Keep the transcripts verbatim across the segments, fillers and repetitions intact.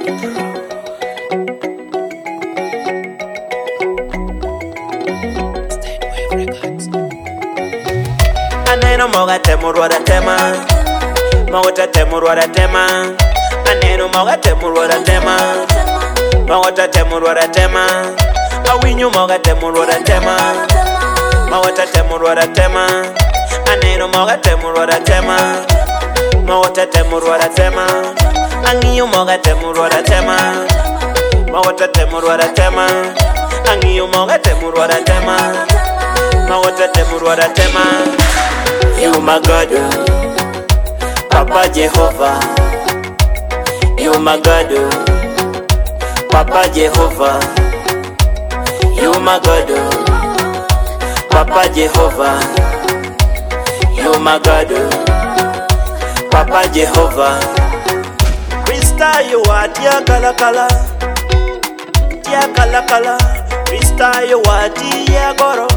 Aneno moga temurwara tema, mogota temurwara tema. Aneno moga temurwara tema, mogota temurwara tema. Awinyo moga temurwara tema, mogota temurwara tema. Aneno moga temurwara tema, mogota temurwara tema. Angiyo moga temurwara tema, mogota temurwara tema. Angiyo moga temurwara tema, mogota temurwara tema. You my God, Papa Jehovah. You my God, Papa Jehovah. You my God, Papa Jehovah. You my God, Papa Jehovah. Krista you are dia kala kala, dia kala kala. Krista you are dia goro,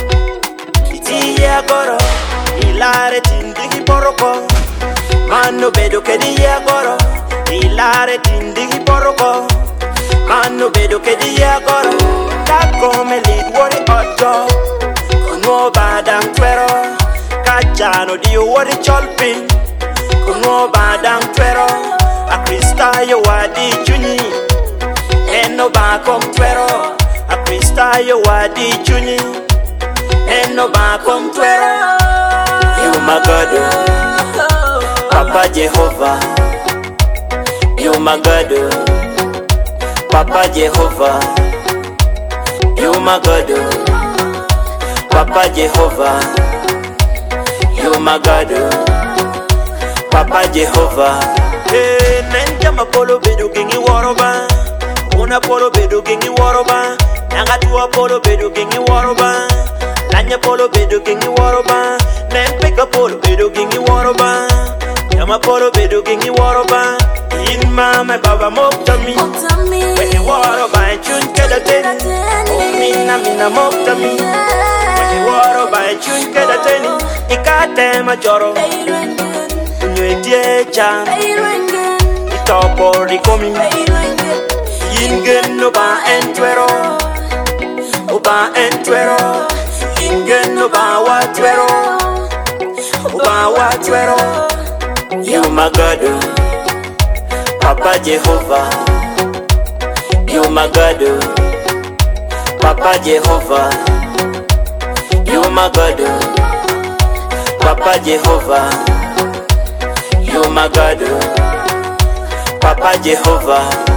dia goro. Ilare tindigi poroko, mano bedo ke dia goro. Ilare tindigi poroko, mano bedo ke dia goro. Tako me lead wori otto, kuno badang twero. Kachano di wori cholpin, kuno badang twero. A Krista yo wadi chuni, eno ba kom twero. A Krista yo wadi chuni, eno ba kom twero. You my God, Papa Jehovah. You my God, Papa Jehovah. You my God, Papa Jehovah. You my God, Papa Jehovah. Hey, nenja mapolo bedu gengi waroba. Una polo bedu gengi waroba. Nanga tuwa polo bedu gengi waroba. Nanya polo bedu gengi waroba. Nen pick up polo bedu gengi waroba. Yama polo bedu gengi waroba. In mama baba mokta mi. When you waroba and chun keda teni. Oh mina mina mokta mi. When you waroba and chun keda teni. Ikate majoro. Nywe die chan. Itopo rikomi. Ingen no ba entwero. Oba entwero. Ingen no ba watwero. Oba watwero. You my God, Papa Jehovah. You my God, Papa Jehovah. You my God, Papa Jehovah. You my God, Papa Jehovah.